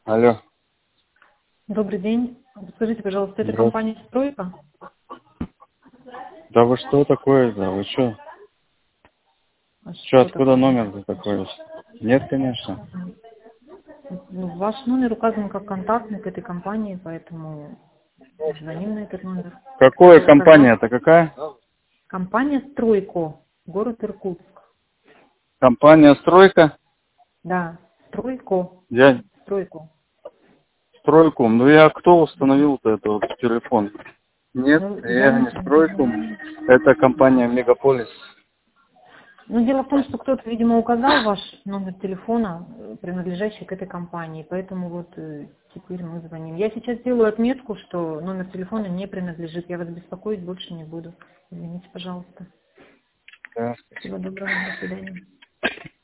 Алло. Добрый день. Скажите, пожалуйста, это Здравствуйте. компания «Стройка»? Да вы что такое-то? Вы что? А Что, что откуда такое? номер такой? Нет, конечно. Ну, ваш номер указан как контактный к этой компании, поэтому звоним на этот номер. Какая Кто указал? компания-то? Какая? Компания «Стройко», город Иркутск. Компания «Стройка»? Да, «Стройко», Я «Стройко». «Стройком». Ну я кто установил-то этот вот телефон? Нет, Ну, я не «Стройком». звоню. Это компания «Мегаполис». Ну, дело в том, что кто-то, видимо, указал ваш номер телефона, принадлежащий к этой компании, поэтому вот теперь мы звоним. Я сейчас делаю отметку, что номер телефона не принадлежит. Я вас беспокоить больше не буду. Извините, пожалуйста. Да. Всего доброго, до свидания.